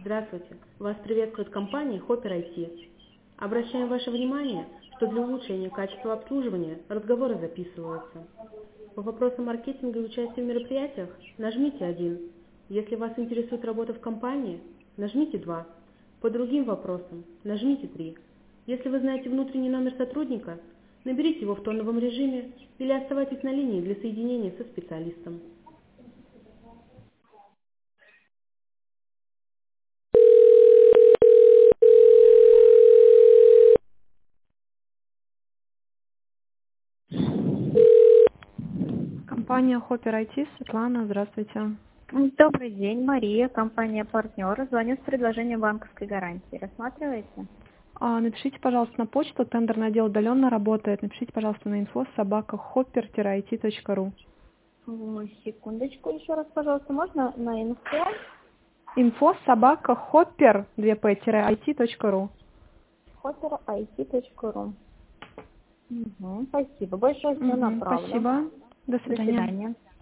Здравствуйте. Вас приветствует компания Hopper IT. Обращаем ваше внимание, что для улучшения качества обслуживания разговоры записываются. По вопросам маркетинга и участия в мероприятиях нажмите 1. Если вас интересует работа в компании, нажмите 2. По другим вопросам нажмите 3. Если вы знаете внутренний номер сотрудника, наберите его в тоновом режиме или оставайтесь на линии для соединения со специалистом. Компания Hopper IT, Светлана, здравствуйте. Добрый день, Мария, компания «Партнер». Звоню с предложением банковской гарантии. Рассматриваете? Напишите, пожалуйста, на почту, тендерный отдел удаленно работает. Напишите, пожалуйста, на info@hopper-it.ru. Секундочку, еще раз, пожалуйста, можно на инфо? info@hopper-it.ru. hopper.it.ru. Спасибо большое, все направлю. Спасибо. До До свидания. свидания.